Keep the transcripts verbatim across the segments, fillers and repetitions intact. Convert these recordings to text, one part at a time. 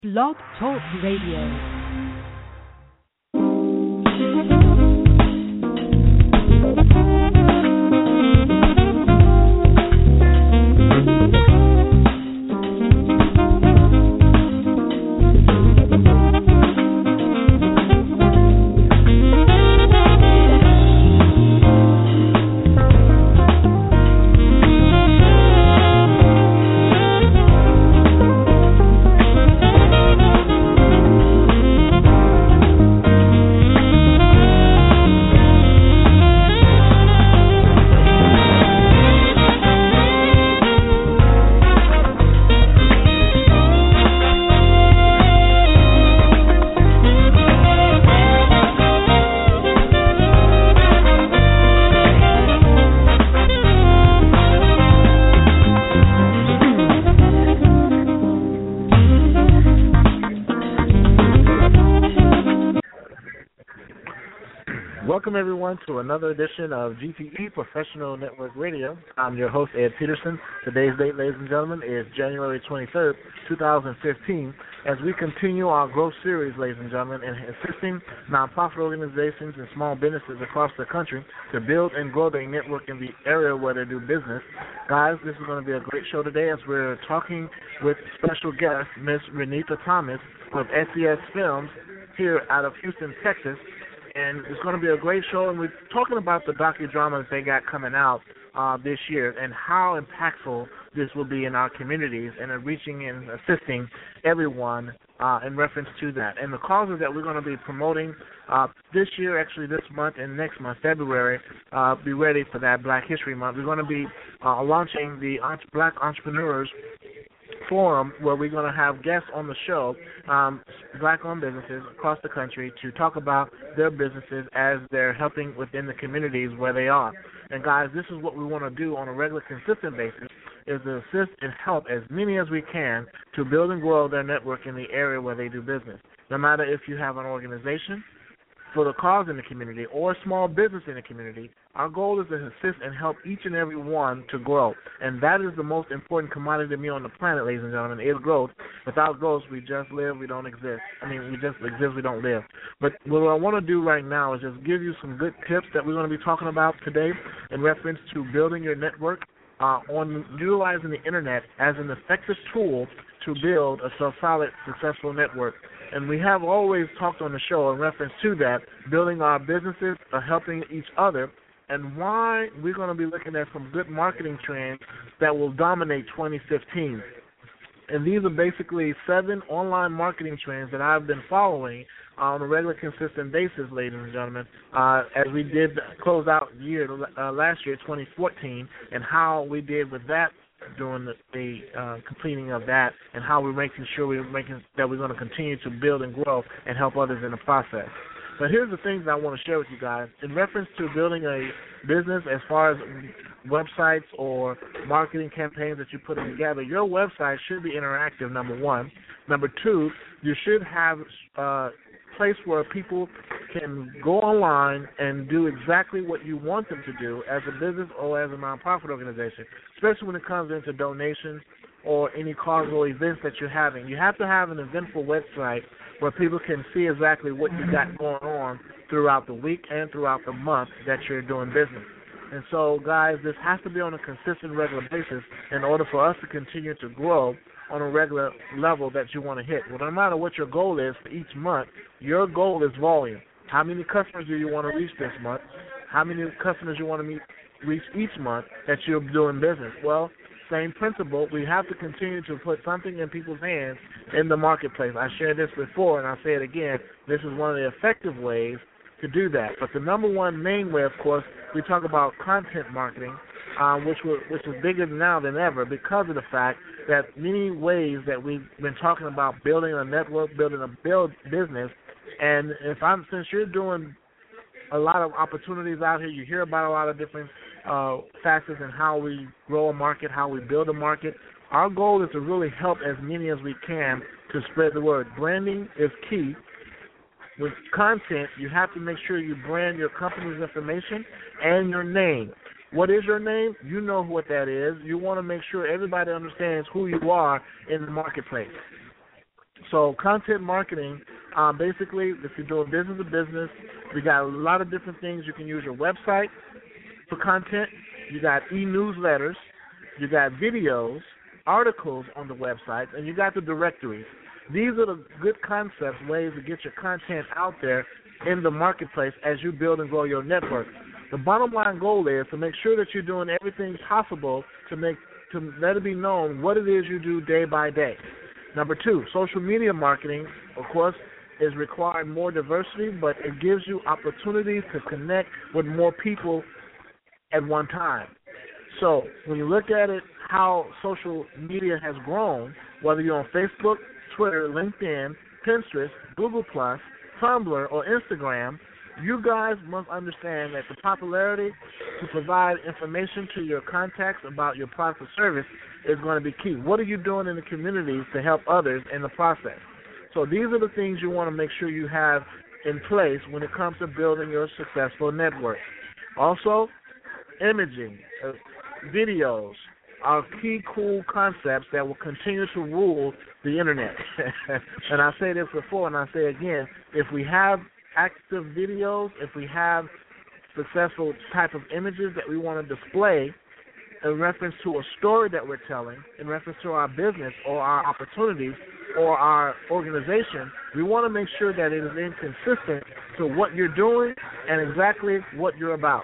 Blog Talk Radio. Welcome, everyone, to another edition of G T E Professional Network Radio. I'm your host, Ed Peterson. Today's date, ladies and gentlemen, is January twenty-third, twenty fifteen, as we continue our growth series, ladies and gentlemen, in assisting nonprofit organizations and small businesses across the country to build and grow their network in the area where they do business. Guys, this is going to be a great show today as we're talking with special guest, Miss Renita Thomas of S E S Films here out of Houston, Texas. And it's going to be a great show, and we're talking about the docudramas they got coming out uh, this year and how impactful this will be in our communities and in reaching and assisting everyone uh, in reference to that. And the causes that we're going to be promoting uh, this year, actually this month and next month, February, uh, be ready for that Black History Month. We're going to be uh, launching the Black Entrepreneurs Forum, where we're going to have guests on the show, um, black-owned businesses across the country, to talk about their businesses as they're helping within the communities where they are. And guys, this is what we want to do on a regular, consistent basis, is to assist and help as many as we can to build and grow their network in the area where they do business. No matter if you have an organization for the cause in the community or a small business in the community, our goal is to assist and help each and every one to grow. And that is the most important commodity to me on the planet, ladies and gentlemen, is growth. Without growth, we just live, we don't exist. I mean, we just exist, we don't live. But what I want to do right now is just give you some good tips that we're going to be talking about today in reference to building your network, uh, on utilizing the Internet as an effective tool to build a so solid, successful network. And we have always talked on the show in reference to that, building our businesses, uh, helping each other, and why we're going to be looking at some good marketing trends that will dominate twenty fifteen. And these are basically seven online marketing trends that I've been following on a regular, consistent basis, ladies and gentlemen, uh, as we did close out the year, uh, last year, twenty fourteen, and how we did with that during the, the uh, completing of that, and how we're making sure we're making that we're going to continue to build and grow and help others in the process. But here's the things I want to share with you guys in reference to building a business as far as websites or marketing campaigns that you're putting together. Your website should be interactive, number one. Number two, you should have a place where people can go online and do exactly what you want them to do as a business or as a nonprofit organization, especially when it comes into donations or any causal events that you're having. You have to have an eventful website where people can see exactly what you got going on throughout the week and throughout the month that you're doing business. And so, guys, this has to be on a consistent, regular basis in order for us to continue to grow on a regular level that you want to hit. Well, no matter what your goal is for each month, your goal is volume. How many customers do you want to reach this month? How many customers you want to meet, reach each month that you're doing business? Well, same principle. We have to continue to put something in people's hands in the marketplace. I shared this before, and I'll say it again. This is one of the effective ways to do that. But the number one main way, of course, we talk about content marketing, um, which will, which is bigger now than ever because of the fact that many ways that we've been talking about building a network, building a build business, and if I'm since you're doing a lot of opportunities out here, you hear about a lot of different uh, facets in how we grow a market, how we build a market. Our goal is to really help as many as we can to spread the word. Branding is key. With content, you have to make sure you brand your company's information and your name. What is your name? You know what that is. You want to make sure everybody understands who you are in the marketplace. So content marketing, um, basically, if you're doing business to business, we got a lot of different things. You can use your website for content. You got e-newsletters. You got videos, articles on the website, and you got the directories. These are the good concepts, ways to get your content out there in the marketplace as you build and grow your network. The bottom line goal is to make sure that you're doing everything possible to make to let it be known what it is you do day by day. Number two, social media marketing, of course, is requiring more diversity, but it gives you opportunities to connect with more people at one time. So when you look at it, how social media has grown, whether you're on Facebook, Twitter, LinkedIn, Pinterest, Google plus, Tumblr, or Instagram, you guys must understand that the popularity to provide information to your contacts about your product or service is going to be key. What are you doing in the communities to help others in the process? So these are the things you want to make sure you have in place when it comes to building your successful network. Also, imaging, uh, videos are key cool concepts that will continue to rule the Internet. And I say this before and I say again, if we have active videos, if we have successful type of images that we want to display in reference to a story that we're telling, in reference to our business or our opportunities or our organization, we want to make sure that it is inconsistent to what you're doing and exactly what you're about.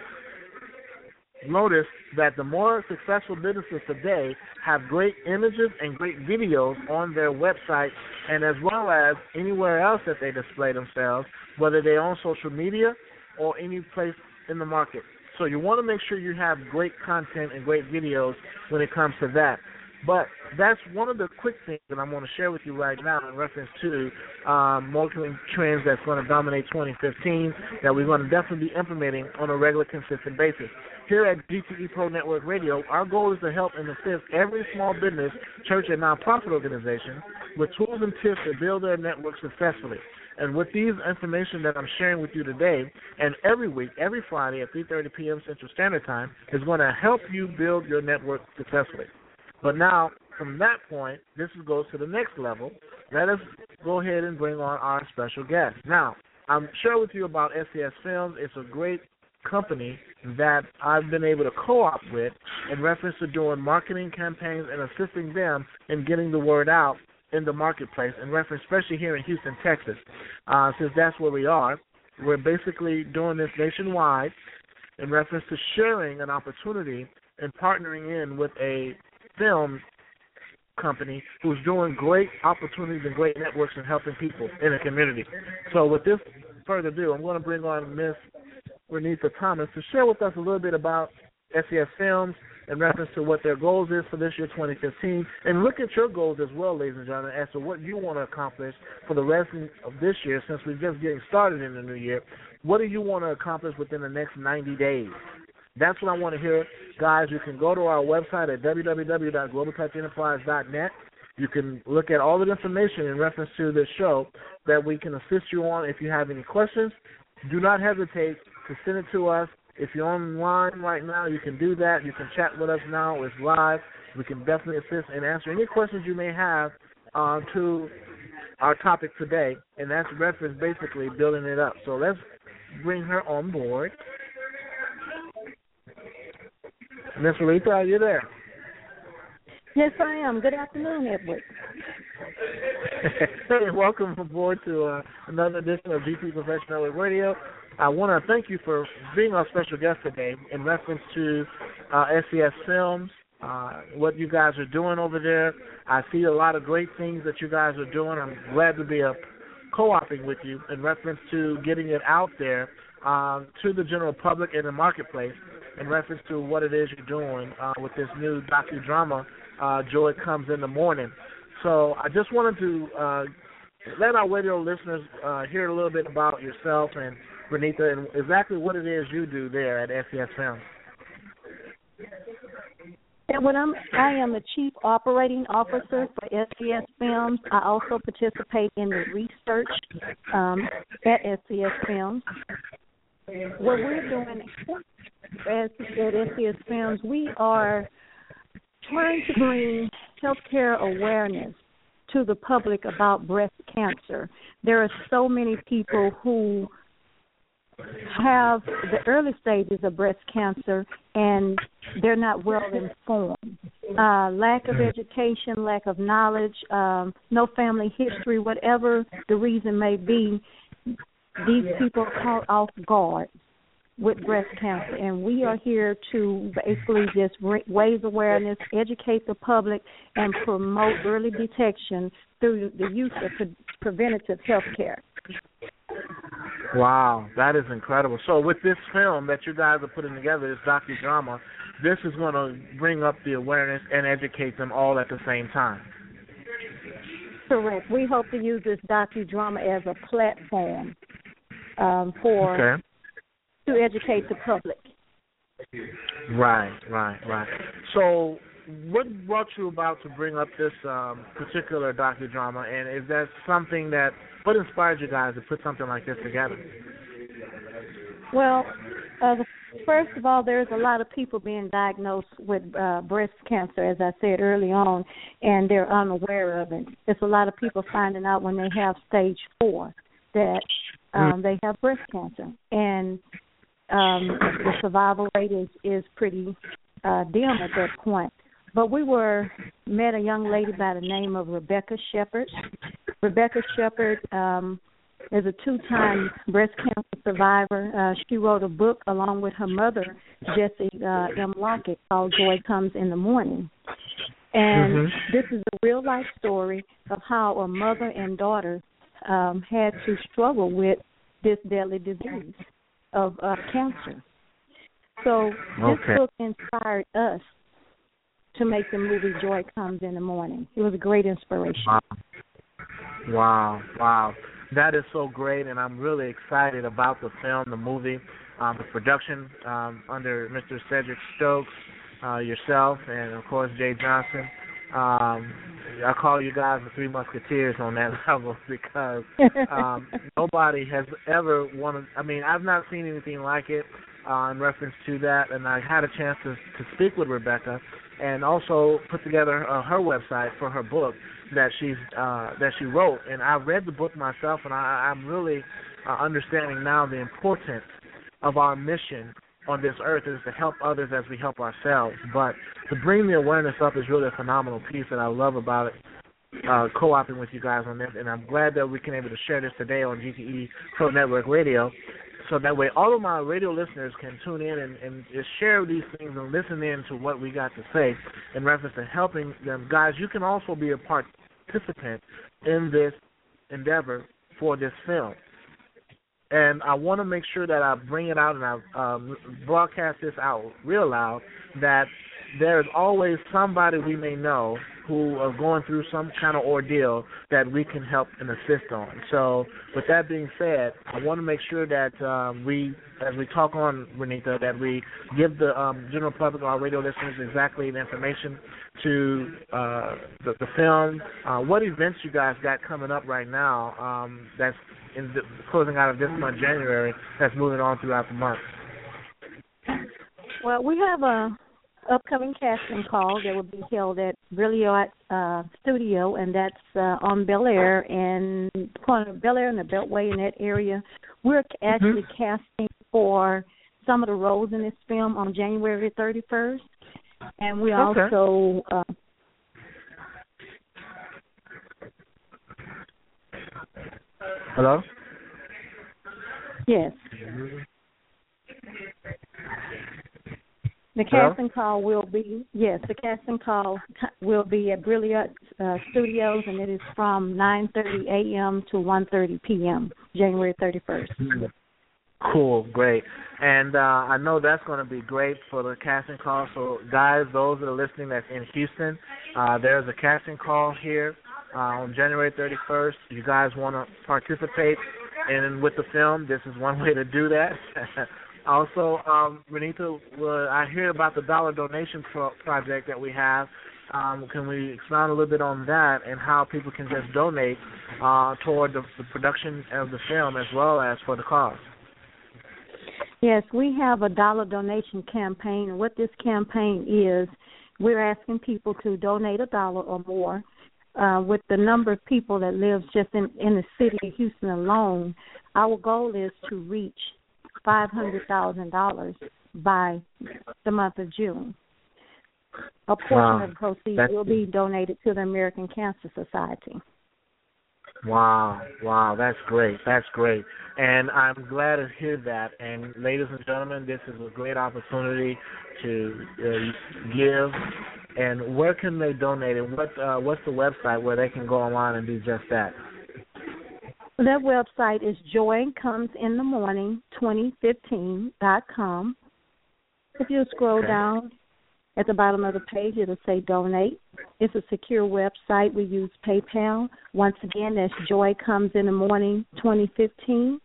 Notice that the more successful businesses today have great images and great videos on their website and as well as anywhere else that they display themselves, whether they're on social media or any place in the market. So you want to make sure you have great content and great videos when it comes to that. But that's one of the quick things that I'm going to share with you right now in reference to um, marketing trends that's going to dominate twenty fifteen that we're going to definitely be implementing on a regular, consistent basis. Here at G T E Pro Network Radio, our goal is to help and assist every small business, church, and nonprofit organization with tools and tips to build their network successfully. And with these information that I'm sharing with you today, and every week, every Friday at three thirty p.m. Central Standard Time, is going to help you build your network successfully. But now, from that point, this goes to the next level. Let us go ahead and bring on our special guest. Now, I'm sharing with you about S C S Films. It's a great company that I've been able to co-op with in reference to doing marketing campaigns and assisting them in getting the word out in the marketplace, in reference, especially here in Houston, Texas, uh, since that's where we are. We're basically doing this nationwide in reference to sharing an opportunity and partnering in with a film company who's doing great opportunities and great networks and helping people in the community. So with this further ado, I'm going to bring on Miss Renita Thomas to share with us a little bit about S C S Films in reference to what their goals is for this year, twenty fifteen, and look at your goals as well, ladies and gentlemen, as to what you want to accomplish for the rest of this year, since we're just getting started in the new year. What do you want to accomplish within the next ninety days? That's what I want to hear. Guys, you can go to our website at w w w dot global touch enterprise dot net. You can look at all the information in reference to this show that we can assist you on. If you have any questions, do not hesitate to send it to us. If you're online right now, you can do that. You can chat with us now. It's live. We can definitely assist and answer any questions you may have uh, to our topic today, and that's reference basically building it up. So let's bring her on board. Miss Renita, are you there? Yes, I am. Good afternoon, Edward. Hey, welcome aboard to uh, another edition of G T Professional Network Radio. I want to thank you for being our special guest today in reference to uh, S C S Films, uh, what you guys are doing over there. I see a lot of great things that you guys are doing. I'm glad to be a co-oping with you in reference to getting it out there uh, to the general public in the marketplace in reference to what it is you're doing uh, with this new docudrama, uh, Joy Comes in the Morning. So I just wanted to uh, let our radio listeners uh, hear a little bit about yourself and Renita and exactly what it is you do there at S C S Films. And when I'm, I am the Chief Operating Officer for S C S Films. I also participate in the research um, at S C S Films. What we're doing as, at S C S Films, we are trying to bring healthcare awareness to the public about breast cancer. There are so many people who have the early stages of breast cancer and they're not well informed. Uh, lack of education, lack of knowledge, um, no family history, whatever the reason may be, these people are caught off guard with breast cancer. And we are here to basically just raise awareness, educate the public, and promote early detection through the use of pre- preventative health care. Wow, that is incredible. So with this film that you guys are putting together, this docudrama, this is going to bring up the awareness and educate them all at the same time. Correct. We hope to use this docudrama as a platform um, for okay. to educate the public. Right, right, right. So what brought you about to bring up this um, particular docudrama, and is that something that, what inspired you guys to put something like this together? Well, uh, first of all, there's a lot of people being diagnosed with uh, breast cancer, as I said early on, and they're unaware of it. There's a lot of people finding out when they have stage four that um, they have breast cancer, and um, the survival rate is, is pretty uh, dim at that point. But we were met a young lady by the name of Rebecca Shepard. Rebecca Shepard um, is a two-time breast cancer survivor. Uh, she wrote a book along with her mother, Jessie uh, M. Lockett, called Joy Comes in the Morning. And mm-hmm. this is a real-life story of how a mother and daughter um, had to struggle with this deadly disease of uh, cancer. So this okay. book inspired us to make the movie Joy Comes in the Morning. It was a great inspiration. Wow. Wow, wow. That is so great, and I'm really excited about the film, the movie, um, the production um, under Mister Cedric Stokes, uh, yourself, and, of course, Jay Johnson. Um, I call you guys the Three Musketeers on that level because um, nobody has ever wanted, I mean, I've not seen anything like it uh, in reference to that, and I had a chance to, to speak with Rebecca and also put together uh, her website for her book that she's uh, that she wrote. And I read the book myself, and I, I'm really uh, understanding now the importance of our mission on this earth is to help others as we help ourselves. But to bring the awareness up is really a phenomenal piece that I love about it, uh, co-oping with you guys on this. And I'm glad that we can able to share this today on G T E Pro Network Radio, so that way all of my radio listeners can tune in and, and just share these things and listen in to what we got to say in reference to helping them. Guys, you can also be a participant in this endeavor for this film. And I want to make sure that I bring it out and I um, broadcast this out real loud, that there's always somebody we may know who are going through some kind of ordeal that we can help and assist on. So with that being said, I want to make sure that um, we, as we talk on, Renita, that we give the um, general public, our radio listeners, exactly the information to uh, the, the film, uh, what events you guys got coming up right now um, that's in the, closing out of this month, January, that's moving on throughout the month. Well, we have a upcoming casting call that will be held at Brilliant uh, Studio, and that's uh, on Bel Air and corner of Bel Air and the Beltway in that area. We're actually mm-hmm. casting for some of the roles in this film on January thirty-first, and we okay. also uh, hello. Yes. The casting call will be, yes, the casting call will be at Brilliant uh, Studios, and it is from nine thirty a.m. to one thirty p.m., January thirty-first. Cool, great. And uh, I know that's going to be great for the casting call. So, guys, those that are listening that's in Houston, uh, there's a casting call here uh, on January thirty-first. You guys want to participate in with the film, this is one way to do that. Also, um, Renita, well, I hear about the dollar donation pro- project that we have. Um, can we expound a little bit on that and how people can just donate uh, toward the, the production of the film as well as for the cause? Yes, we have a dollar donation campaign. And what this campaign is, we're asking people to donate a dollar or more uh, with the number of people that lives just in, in the city of Houston alone, our goal is to reach five hundred thousand dollars by the month of June. A portion Wow. of the proceeds That's, will be donated to the American Cancer Society. Wow, wow, that's great, that's great. And I'm glad to hear that. And ladies and gentlemen, this is a great opportunity to uh, give. And where can they donate? And what uh, what's the website where they can go online and do just that? That website is joy comes in the morning twenty fifteen dot com. If you scroll Okay. down at the bottom of the page, it'll say donate. It's a secure website. We use PayPal. Once again, that's joy comes in the morning twenty fifteen.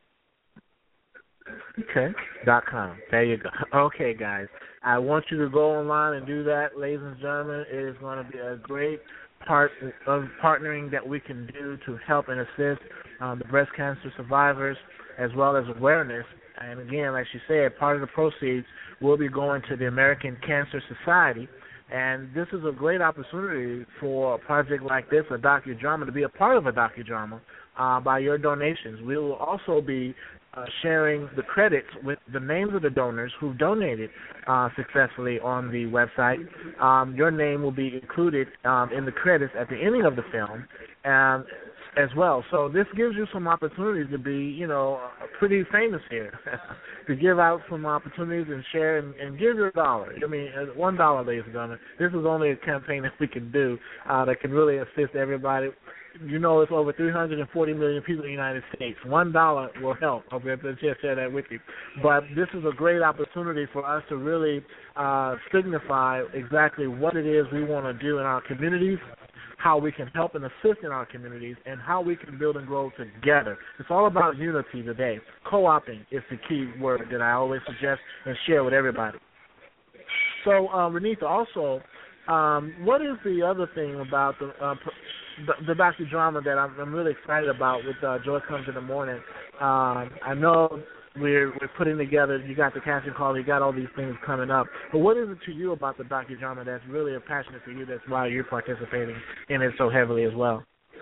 Okay. Dot com. There you go. Okay, guys. I want you to go online and do that, ladies and gentlemen. It is going to be a great part of partnering that we can do to help and assist um, the breast cancer survivors, as well as awareness. And again, like she said, part of the proceeds will be going to the American Cancer Society. And this is a great opportunity for a project like this, a docudrama, to be a part of a docudrama uh, by your donations. We will also be uh, sharing the credits with the names of the donors who donated uh, successfully on the website. Um, your name will be included um, in the credits at the ending of the film. Um, as well. So this gives you some opportunities to be, you know, pretty famous here, to give out some opportunities and share and, and give your dollar. I mean, one dollar, ladies and gentlemen. This is only a campaign that we can do uh, that can really assist everybody. You know, it's over three hundred forty million people in the United States. One dollar will help. I'll be able to just share that with you. But this is a great opportunity for us to really uh, signify exactly what it is we want to do in our communities, how we can help and assist in our communities, and how we can build and grow together. It's all about unity today. Co-oping is the key word that I always suggest and share with everybody. So, uh, Renita, also, um, what is the other thing about the uh, the, the docudrama that I'm, I'm really excited about with uh, Joy Comes in the Morning? Um, I know we're we're putting together, you got the casting call, you got all these things coming up. But what is it to you about the docudrama that's really a passionate for you, that's why you're participating in it so heavily as well?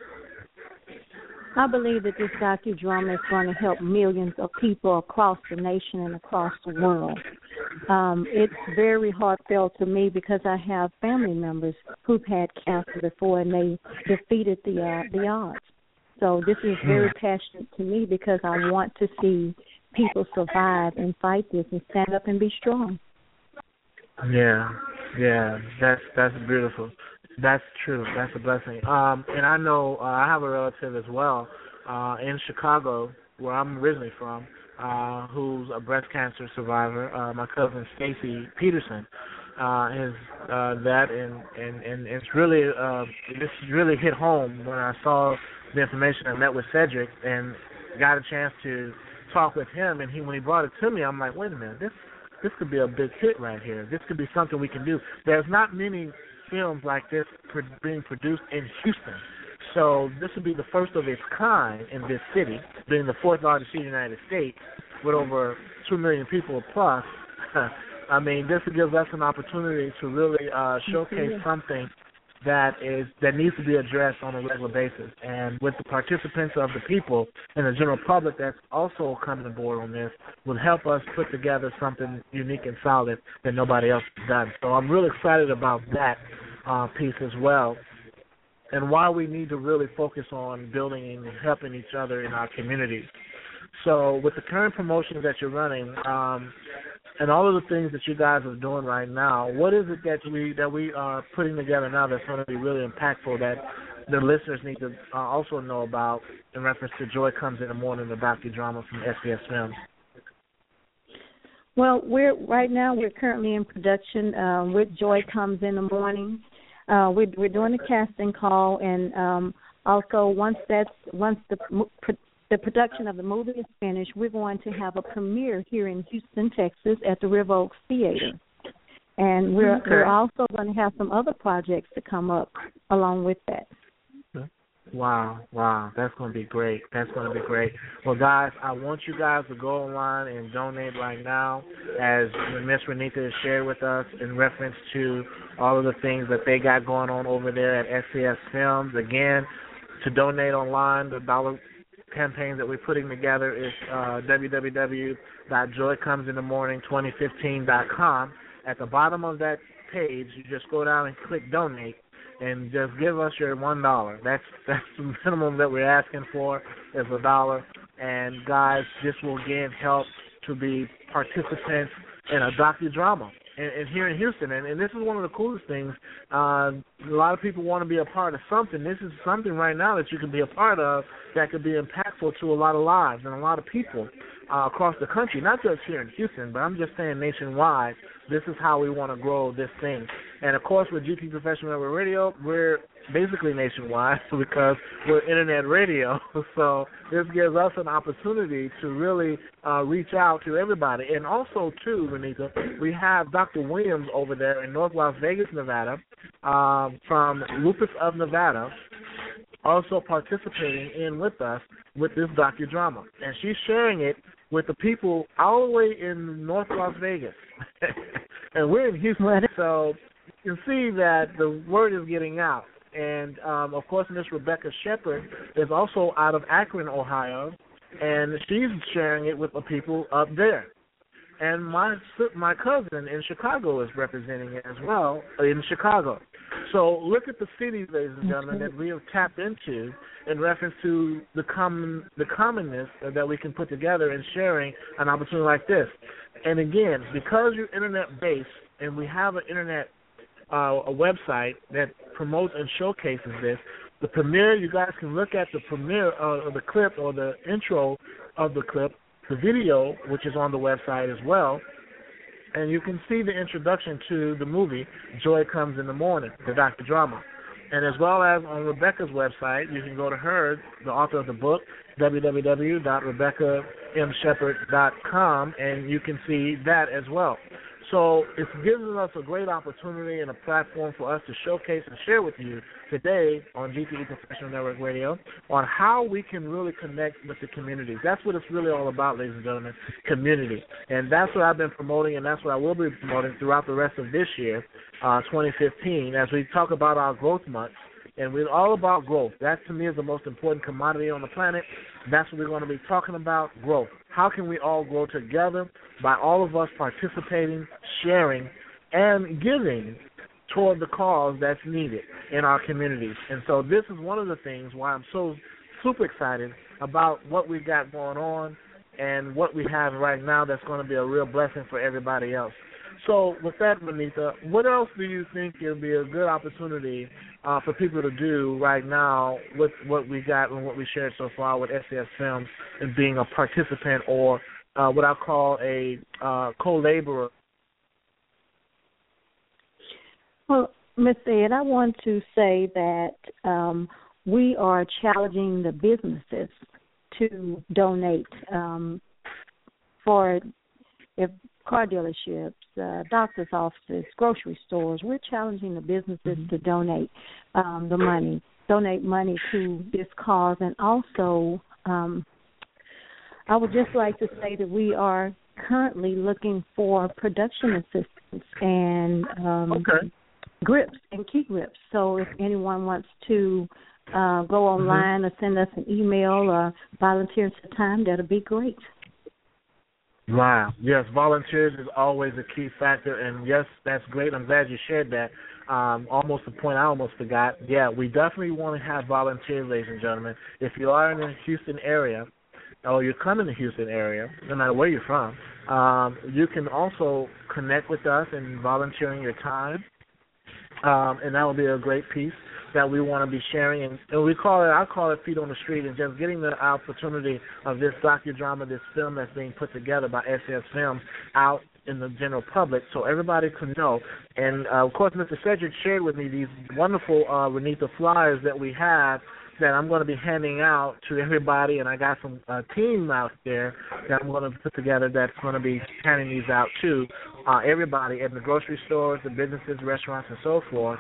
I believe that this docudrama is going to help millions of people across the nation and across the world. Um, it's very heartfelt to me because I have family members who've had cancer before and they defeated the uh, the odds. So this is very passionate to me because I want to see people survive and fight this and stand up and be strong. Yeah, yeah, that's that's beautiful. That's true. That's a blessing. Um, and I know uh, I have a relative as well uh, in Chicago, where I'm originally from, uh, who's a breast cancer survivor. Uh, my cousin Stacy Peterson uh, is uh, that, and, and, and it's really uh, it's really hit home when I saw the information. I met with Cedric and got a chance to talk with him, and he when he brought it to me, I'm like, wait a minute, this this could be a big hit right here. This could be something we can do. There's not many films like this being produced in Houston, so this would be the first of its kind in this city, being the fourth largest city in the United States with over two million people plus. I mean, this gives us an opportunity to really uh, showcase something that is that needs to be addressed on a regular basis. And with the participants of the people and the general public that's also coming aboard on this, will help us put together something unique and solid that nobody else has done. So I'm really excited about that uh, piece as well, and why we need to really focus on building and helping each other in our communities. So with the current promotions that you're running, um, and all of the things that you guys are doing right now, what is it that we that we are putting together now that's going to be really impactful that the listeners need to uh, also know about in reference to Joy Comes in the Morning, the docudrama from S B S Films? Well, we're right now we're currently in production uh, with Joy Comes in the Morning. Uh, we're, we're doing a casting call, and um, also once that's once the the production of the movie is finished, we're going to have a premiere here in Houston, Texas, at the River Oaks Theater. And we're, okay. we're also going to have some other projects to come up along with that. Wow, wow, that's going to be great. That's going to be great. Well, guys, I want you guys to go online and donate right now, as Miss Renita has shared with us in reference to all of the things that they got going on over there at S C S Films. Again, to donate online, the dollar campaign that we're putting together is uh, w w w dot joy comes in the morning twenty fifteen dot com. At the bottom of that page, you just go down and click donate, and just give us your one dollar. That's that's the minimum that we're asking for is a dollar. And guys, this will again help to be participants in a docudrama and, and here in Houston. And, and this is one of the coolest things. Uh, a lot of people want to be a part of something. This is something right now that you can be a part of that could be impactful to a lot of lives and a lot of people uh, across the country, not just here in Houston, but I'm just saying nationwide. This is how we want to grow this thing. And, of course, with G P Professional Network Radio, we're basically nationwide because we're internet radio. So this gives us an opportunity to really uh, reach out to everybody. And also, too, Renita, we have Doctor Williams over there in North Las Vegas, Nevada, uh, from Lupus of Nevada, also participating in with us with this docudrama. And she's sharing it with the people all the way in North Las Vegas. And we're in Houston, so you can see that the word is getting out. And, um, of course, Miss Rebecca Shepard is also out of Akron, Ohio, and she's sharing it with the people up there. And my my cousin in Chicago is representing it as well in Chicago. So look at the cities, ladies and gentlemen, that we have tapped into in reference to the common the commonness that we can put together in sharing an opportunity like this. And again, because you're internet-based and we have an internet uh, a website that promotes and showcases this, the premiere, you guys can look at the premiere uh, of the clip or the intro of the clip, the video, which is on the website as well, and you can see the introduction to the movie, Joy Comes in the Morning, the docudrama. And as well as on Rebecca's website, you can go to her, the author of the book, w w w dot rebecca m shepard dot com, and you can see that as well. So it's giving us a great opportunity and a platform for us to showcase and share with you today on G T E Professional Network Radio on how we can really connect with the communities. That's what it's really all about, ladies and gentlemen, community. And that's what I've been promoting, and that's what I will be promoting throughout the rest of this year, uh, twenty fifteen, as we talk about our growth months. And we're all about growth. That, to me, is the most important commodity on the planet. That's what we're going to be talking about, growth. How can we all grow together by all of us participating, sharing, and giving toward the cause that's needed in our communities. And so this is one of the things why I'm so super excited about what we've got going on and what we have right now that's going to be a real blessing for everybody else. So with that, Renita, what else do you think will be a good opportunity uh, for people to do right now with what we got and what we shared so far with S C S Films and being a participant or uh, what I call a uh, co-laborer? Well, Miz Ed, I want to say that um, we are challenging the businesses to donate um, for if car dealerships, uh, doctor's offices, grocery stores. We're challenging the businesses mm-hmm. to donate um, the money, donate money to this cause. And also, um, I would just like to say that we are currently looking for production assistance and um, okay. grips and key grips. So if anyone wants to uh, go online mm-hmm. or send us an email or volunteer some time, that'll be great. Wow. Yes, volunteers is always a key factor, and yes, that's great. I'm glad you shared that. Um, almost a point I almost forgot. Yeah, we definitely want to have volunteers, ladies and gentlemen. If you are in the Houston area or you're coming to the Houston area, no matter where you're from, um, you can also connect with us and volunteering your time, um, and that will be a great piece that we want to be sharing, and, and we call it, I call it feet on the street, and just getting the opportunity of this docudrama, this film that's being put together by S C S Films out in the general public so everybody can know. And, uh, of course, Mister Cedric shared with me these wonderful uh, Renita flyers that we have that I'm going to be handing out to everybody, and I got some uh, team out there that I'm going to put together that's going to be handing these out to uh, everybody in the grocery stores, the businesses, restaurants, and so forth.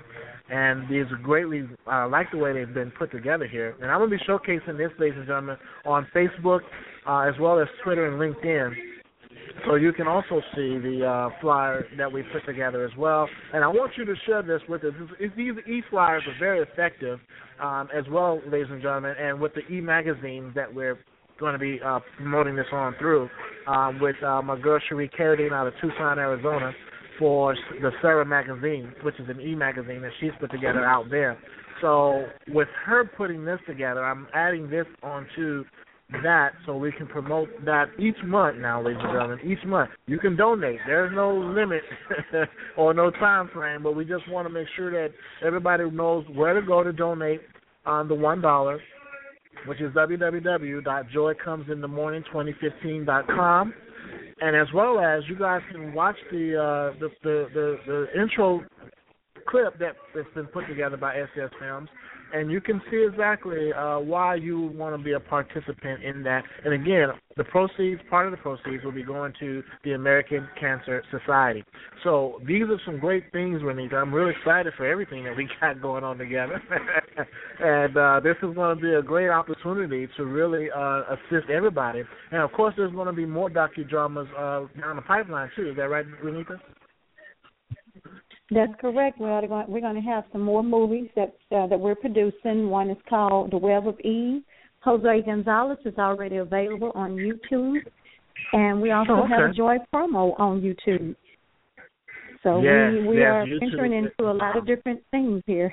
And these are greatly, I uh, like the way they've been put together here. And I'm going to be showcasing this, ladies and gentlemen, on Facebook uh, as well as Twitter and LinkedIn. So you can also see the uh, flyer that we put together as well. And I want you to share this with us. These e-flyers are very effective um, as well, ladies and gentlemen, and with the e-magazines that we're going to be uh, promoting this on through um, with uh, my girl Cherie Carradine out of Tucson, Arizona, for the Sarah magazine, which is an e-magazine that she's put together out there. So with her putting this together, I'm adding this onto that so we can promote that each month now, ladies and gentlemen. Each month. You can donate. There's no limit or no time frame, but we just want to make sure that everybody knows where to go to donate on the one dollar, which is w w w dot joy comes in the morning twenty fifteen dot com. And as well as you guys can watch the uh, the, the, the the intro clip that, that's been put together by S C S Films, and you can see exactly uh, why you want to be a participant in that. And again, the proceeds, part of the proceeds, will be going to the American Cancer Society. So these are some great things, Renita. I'm really excited for everything that we got going on together. and uh, this is going to be a great opportunity to really uh, assist everybody. And, of course, there's going to be more docudramas uh, down the pipeline, too. Is that right, Renita? That's correct. We're going, we're going to have some more movies that uh, that we're producing. One is called The Web of Eve. Jose Gonzalez is already available on YouTube. And we also oh, okay. have a Joy promo on YouTube. So yes, we, we yes, are YouTube. entering into a lot of different things here.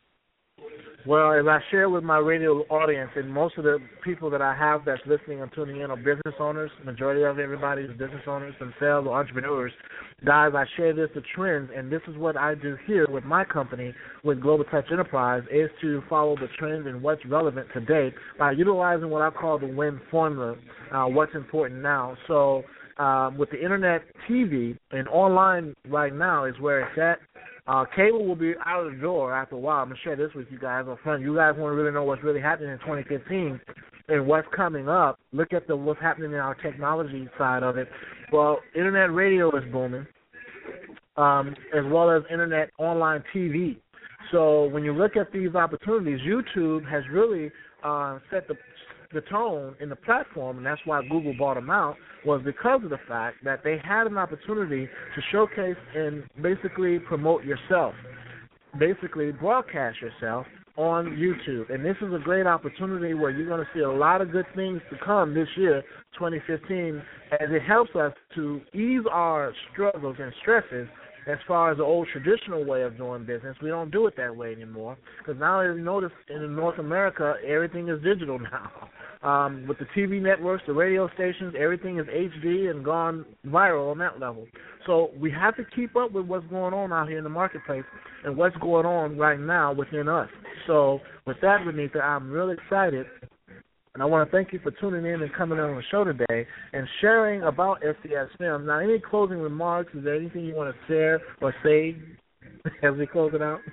Well, as I share with my radio audience, and most of the people that I have that's listening and tuning in are business owners. Majority of everybody is business owners themselves or entrepreneurs. Guys, I share this, the trends, and this is what I do here with my company, with Global Touch Enterprise, is to follow the trends and what's relevant today by utilizing what I call the WIN formula, uh, what's important now. So um, with the Internet, T V, and online right now is where it's at. Uh, cable will be out of the door after a while. I'm going to share this with you guys up front. You guys want to really know what's really happening in twenty fifteen and what's coming up. Look at the what's happening in our technology side of it. Well, Internet radio is booming, um, as well as Internet online T V. So when you look at these opportunities, YouTube has really uh, set the the tone in the platform, and that's why Google bought them out, was because of the fact that they had an opportunity to showcase and basically promote yourself, basically broadcast yourself on YouTube. And this is a great opportunity where you're going to see a lot of good things to come this year, twenty fifteen, as it helps us to ease our struggles and stresses. As far as the old traditional way of doing business, we don't do it that way anymore. Because now, as you notice, in North America, everything is digital now. Um, with the T V networks, the radio stations, everything is H D and gone viral on that level. So we have to keep up with what's going on out here in the marketplace and what's going on right now within us. So with that, Renita, I'm really excited. And I want to thank you for tuning in and coming on the show today and sharing about S C S Films. Now, any closing remarks? Is there anything you want to share or say as we close it out?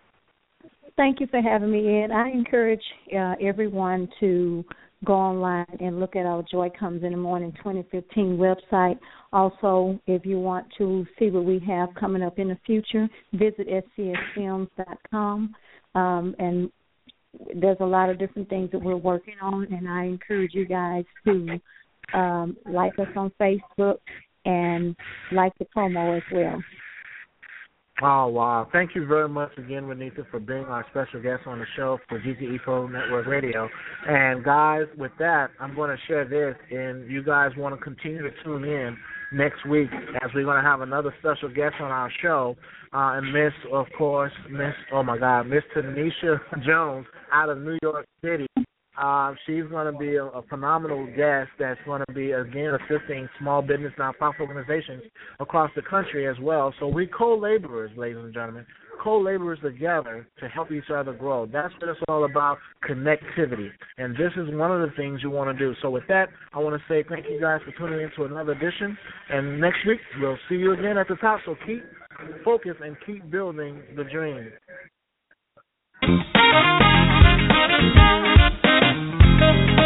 Thank you for having me in. I encourage uh, everyone to go online and look at our Joy Comes in the Morning twenty fifteen website. Also, if you want to see what we have coming up in the future, visit s c s films dot com. Um, and there's a lot of different things that we're working on, and I encourage you guys to um, like us on Facebook and like the promo as well. Oh, wow. Thank you very much again, Renita, for being our special guest on the show for G T E Pro Network Radio. And, guys, with that, I'm going to share this, and you guys want to continue to tune in next week as we're going to have another special guest on our show. Uh, and Miss, of course, Miss, oh, my God, Miss Tanisha Jones out of New York City. Uh, she's going to be a, a phenomenal guest that's going to be, again, assisting small business nonprofit organizations across the country as well. So we co-laborers, ladies and gentlemen, co-laborers together to help each other grow. That's what it's all about, connectivity. And this is one of the things you want to do. So with that, I want to say thank you guys for tuning in to another edition. And next week, we'll see you again at the top. So keep focused and keep building the dream. Thank you.